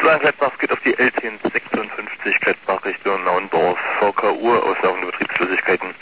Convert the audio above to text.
Plan Gladbach geht auf die L1056 Gladbach Richtung Naundorf. VKU, auslaufende Betriebsflüssigkeiten.